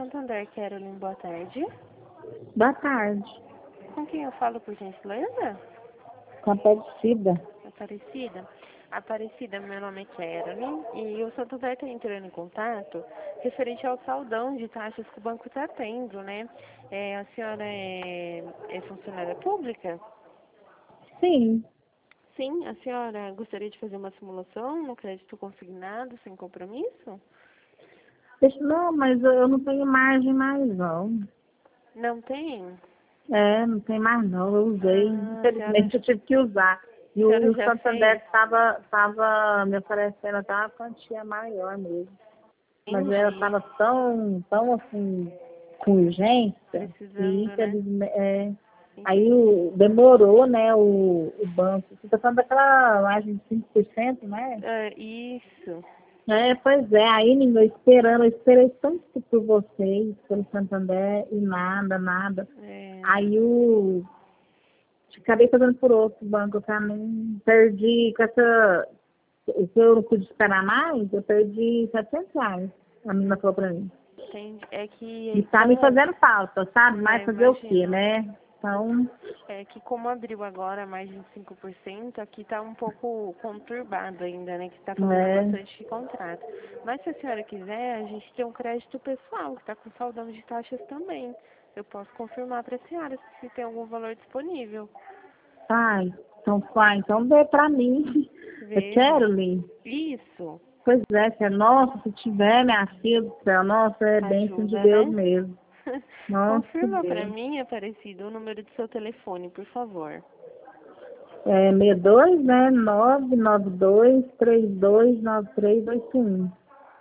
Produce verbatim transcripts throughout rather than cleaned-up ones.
Santander, Carolyn, boa tarde. Boa tarde. Com quem eu falo, por gentileza? Com a Aparecida. Aparecida? Aparecida, meu nome é Carolyn e o Santander está entrando em contato referente ao saldão de taxas que o banco está tendo, né? É, a senhora é, é funcionária pública? Sim. Sim, a senhora gostaria de fazer uma simulação no crédito consignado sem compromisso? Deixa- Não, mas eu eu não tenho margem mais, não. Não tem? É, não tem mais, não. Eu usei. Ah, a senhora, Infelizmente, eu tive que usar. E a o, e senhora o já Santander fez? estava tava me oferecendo até uma quantia maior mesmo. Mas ela Entendi. estava tão, tão assim, com urgência, e Precisando, né? infelizmente. É, aí Entendi. o, demorou, né, o, o banco. Você está falando daquela margem de cinco por cento, né? Ah, isso. É, pois é, aí ninguém esperando, eu esperei tanto por vocês, pelo Santander, e nada, nada. É, Aí o. Acabei fazendo por outro banco também. Perdi com essa. Se eu não pude esperar mais, eu perdi setecentos reais. A menina falou pra mim. entendi. É E que tá me como, fazendo falta, sabe? é, Mas fazer o quê, imagino, né? Então, é que como abriu agora mais de cinco por cento, aqui tá um pouco conturbado ainda, né? Que tá fazendo é. bastante contrato. Mas se a senhora quiser, a gente tem um crédito pessoal que tá com saldão de taxas também. Eu posso confirmar para a senhora se tem algum valor disponível. Ai, então, vai, então vê pra mim. Eu Veja. quero, Lin. Isso. Pois é, que é, nossa, se tiver, minha filha do céu, nossa, é bênção de Ajuda, Deus né? mesmo. Nossa, Confirma para Deus. mim, Aparecido, o número do seu telefone, por favor. É sessenta e dois, né? nove nove dois, três dois nove três oito um.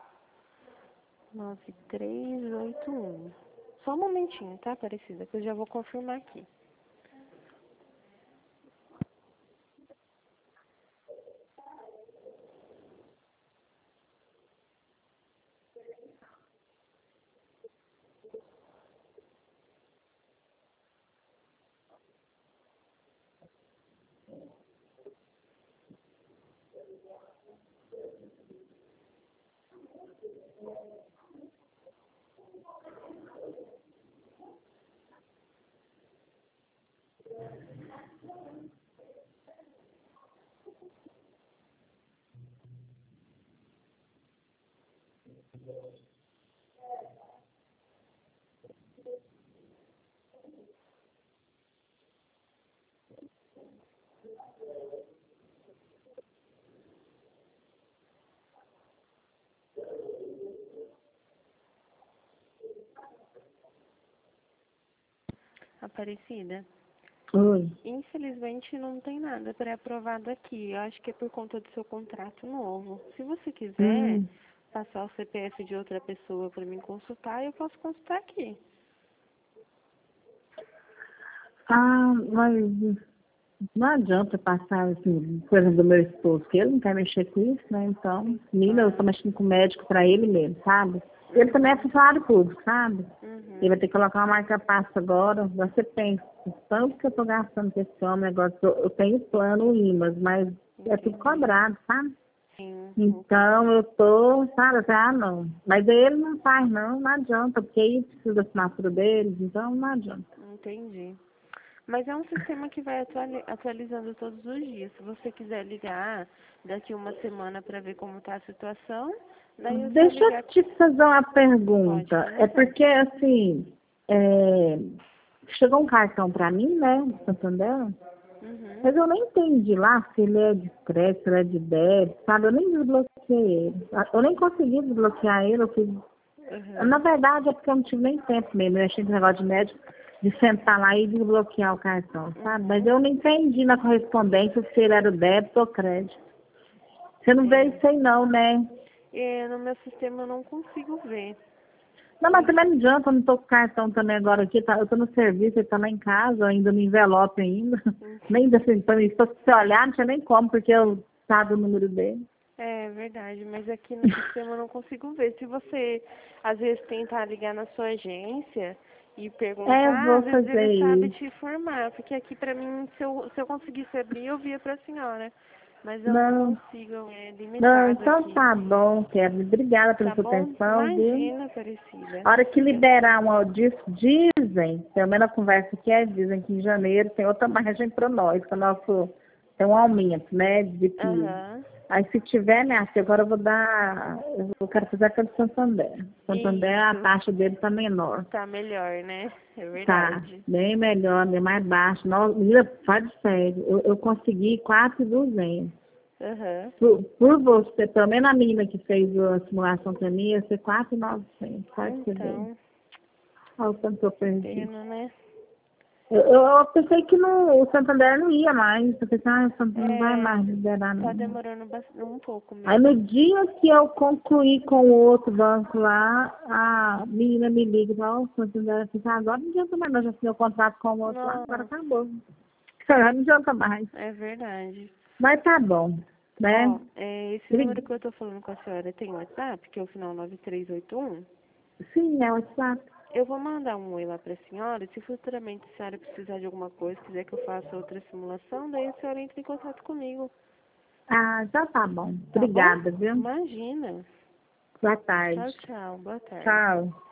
nove três oito um. Só um momentinho, tá, Aparecida, que eu já vou confirmar aqui. Aparecida, Oi. infelizmente não tem nada pré-aprovado aqui. Eu acho que é por conta do seu contrato novo. Se você quiser Hum. passar o C P F de outra pessoa para mim consultar, eu posso consultar aqui. Ah, mas não adianta passar, assim, coisa do meu esposo, que ele não quer mexer com isso, né? Então, menina, eu tô Claro. mexendo com o médico pra ele mesmo, sabe? Ele também é Uhum. funcionário público, sabe? Ele Uhum. vai ter que colocar uma marca-passo agora. Você pensa, o tanto que eu tô gastando com esse homem, negócio, eu, eu tenho plano IMAS, mas é tudo Entendi. cobrado, sabe? Sim, entendi. Então eu tô, sabe, assim, ah não. Mas ele não faz não, não adianta, porque aí precisa da assinatura deles, então não adianta. Entendi. Mas é um sistema que vai atuali- atualizando todos os dias. Se você quiser ligar daqui uma semana para ver como está a situação, daí é só Deixa eu ligar. te fazer uma Pode pergunta. É perguntar. porque, assim, é, chegou um cartão para mim, né, do Santander, Uhum. mas eu nem entendi lá se ele é de crédito, se ele é de débito, sabe? Eu nem desbloqueei ele. Eu nem consegui desbloquear ele, eu fiz. Na Uhum. verdade, é porque eu não tive nem tempo mesmo. Eu achei esse negócio de médico de sentar lá e desbloquear o cartão, sabe? Mas Uhum. eu não entendi na correspondência se ele era débito ou crédito. Você não vê É. isso aí não, né? É, no meu sistema eu não consigo ver. Não, mas Inf- também não adianta, eu não tô com cartão também agora aqui, tá? Eu tô no serviço, ele tá lá em casa, ainda no envelope ainda. Nem inf- assim, pra mim, se você olhar, não tinha nem como, porque eu sabe o número dele. É verdade, mas aqui no sistema eu não consigo ver. Se você às vezes tentar ligar na sua agência e É, eu perguntar, vou às vezes fazer ele sabe isso. te informar, porque aqui pra mim, se eu, se eu conseguisse abrir, eu via pra senhora. mas eu Não. não consigo, é limitado Não, então aqui. tá bom, Kevin. Obrigada pela Tá sua bom? atenção, viu? Imagina, Aparecida. A hora que liberar um disso, dizem, pelo menos a conversa que é, dizem que em janeiro tem outra margem para nós, que o nosso tem um aumento, né, de P I B. Aham. Aí se tiver, minha filha, agora eu vou dar, eu quero fazer aquela do Santander. Santander, a Isso. taxa dele tá menor. Tá melhor, né? É Tá, verdade. bem melhor, bem mais baixo. Não, menina, faz sério, eu, eu consegui quatro mil e duzentos. Aham. Por, por você, pelo menos a menina que fez a simulação pra mim, ia ser quatro mil e novecentos. Pode ser bem. Então, Olha o tanto que eu perdi. pena, né? Eu, eu, eu pensei que não, o Santander não ia mais. Eu pensei, ah, o Santander não vai É, mais liberar, tá não. demorando bastante, um pouco Aí no mesmo. dia que eu concluí com o outro banco lá, a menina me liga e fala, o Santander, eu falei, agora não adianta mais, não, já assinei o contrato com o outro lá, agora Não, acabou. Agora não adianta mais. é verdade. Mas tá bom, né? Ó, é, esse número Bri- que eu tô falando com a senhora tem WhatsApp, que é o final nove três oito um. Sim, é o WhatsApp. Eu vou mandar um oi lá pra senhora. Se futuramente a senhora precisar de alguma coisa, quiser que eu faça outra simulação, daí a senhora entra em contato comigo. Ah, já tá bom. Tá bom? Obrigada, viu? Imagina. Boa Tchau, tarde. tchau. Boa tarde. Tchau.